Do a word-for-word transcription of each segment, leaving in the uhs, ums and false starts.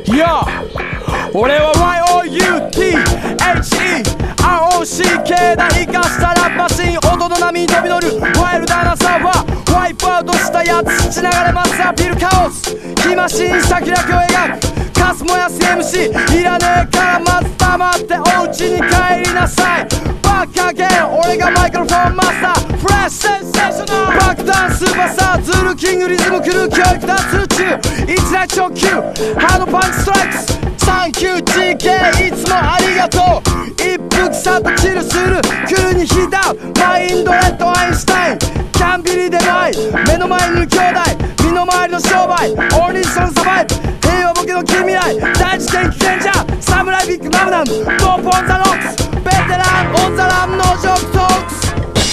Yo 俺は ワイオーユーティーエイチイーアールオーシーケー だ生かしたラップマシン音の波に飛び乗るワイルダーなサーファーワイプアウトしたやつ血流れますアピールカオス火マシンした気楽を描くカス燃やす エムシー いらねえからまず黙ってお家に帰りなさいバックアゲン俺がマイクロフォンマスターフレッシュセンセーショナル爆弾スーパースターズルキングリズムクルー教育脱中一大直球ハードパンチストライクスサンキュー ジーケー いつもありがとう一服さとチルするクルにヒートアウトマインドレッドアインシュタインキャンビリでない目の前にいる兄弟身の回りの商売オンリーソンサバイブ平和ボケの近未来大事件危険じゃサムライビッグマグナムドープオンザロックスベテランオンザラムのジョークトークス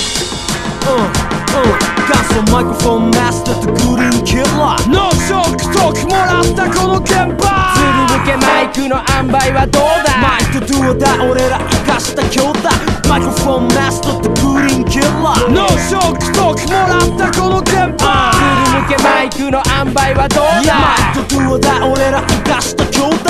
ガスのマイクロフォンマスターとグリーンキラーノーショックトークもらったこの現場ずる向けマイクの塩梅はどうだマイクとドゥオだ俺ら生かした兄弟マイクロフォンマスターとグリーンキラーノーショックトークもらったこの現場ずる向けマイクの塩梅はどうだマイクとドゥオだ俺ら生かした兄弟